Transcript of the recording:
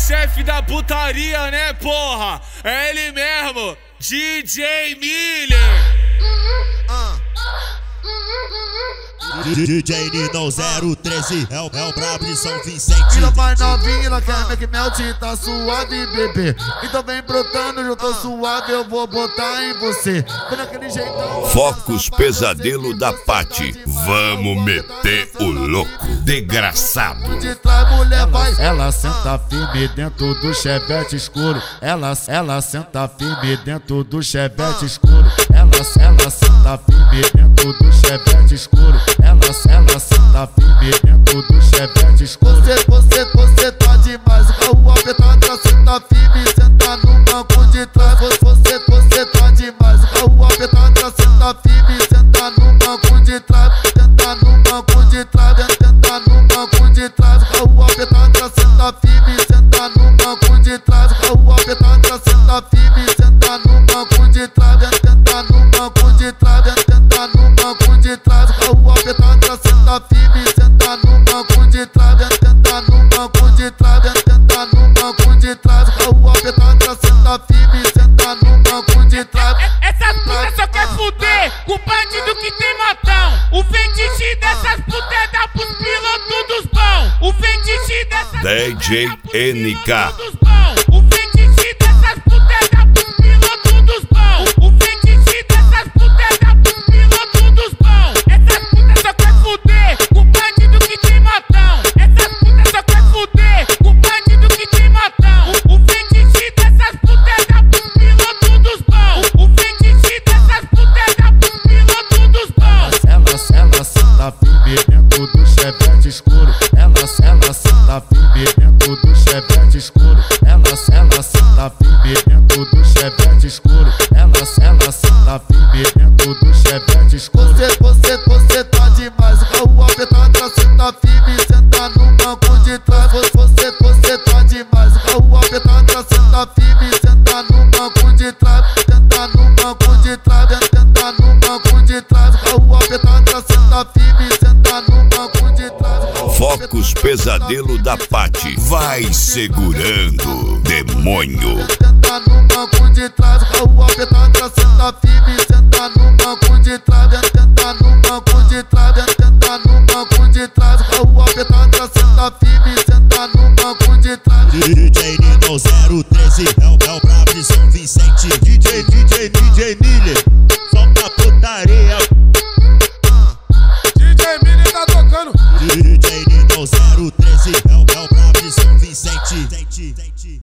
chefe da putaria, né, porra? É ele mesmo, DJ Miller. DJ Nino 013 é o brabo de São Vicente. Ela vai novinha, ela quer Mac Melt, tá suave, bebê. Então vem brotando, eu tô suave, eu vou botar em você. Vem naquele jeitão. Focos Pesadelo da Pati. Vamos meter o louco, desgraçado. De trás, mulher vai. Ela senta firme dentro do chevette escuro. Ela senta firme dentro do chevette escuro. Ela senta firme dentro do chevette escuro. Ela senta firme dentro do chevette escuro. Você tá demais, o carro apertado, ela senta firme, senta no banco de trás. Você tá demais, o carro apertado, ela senta firme, senta no banco de trás. Senta no banco de trás, senta no banco de trás. O carro apertado, ela senta firme, senta no banco de trás. O carro apertado, ela senta firme, senta no banco de trás. Senta no banco de trás, senta no banco de trás. O carro apertado, ela senta firme, senta no banco de trás. Senta no banco de trás, senta no banco de trás. O carro apertado, ela senta firme, senta no banco de trás. Essas putas só quer fuder com bandido que tem matão. O fetiche dessas putas é dar pros pilotos dos bons. O fetiche dessas DJ NK. O fetiche dessas putas é dar pros pilotos dos bons. O fetiche dessas putas é dar pros pilotos dos bons. Essas putas só quer fuder com bandido que tem matão. Essas putas só quer fuder com bandido que tem matão. O fetiche dessas putas é dar pros pilotos dos bons. O fetiche dessas putas é dar pros pilotos dos bons. Ela senta firme dentro do chevette escuro. Ela senta firme dentro do chevette escuro. Ela senta firme dentro do chevette escuro. Ela senta firme dentro do chevette escuro. Você tá demais, o carro apertado, ela senta firme, senta no banco de trás. Você tá demais, o carro apertado, ela senta firme, senta no banco de trás. Senta no banco de trás, senta no banco de trás. O carro apertado, ela senta firme, senta no banco de trás. Focos Pesadelo da Pati. Vai segurando, demônio. Senta no banco de trás, o carro apertado, ela senta firme, senta no banco de trás. Senta no banco de trás, senta no banco de trás. O carro apertado, ela senta firme, senta no banco de trás. DJ Nino 013 é o brabo de São Vicente. DJ Miller, só pra putaria. DJ Miller tá tocando. DJ Nino 013 é o brabo de São Vicente.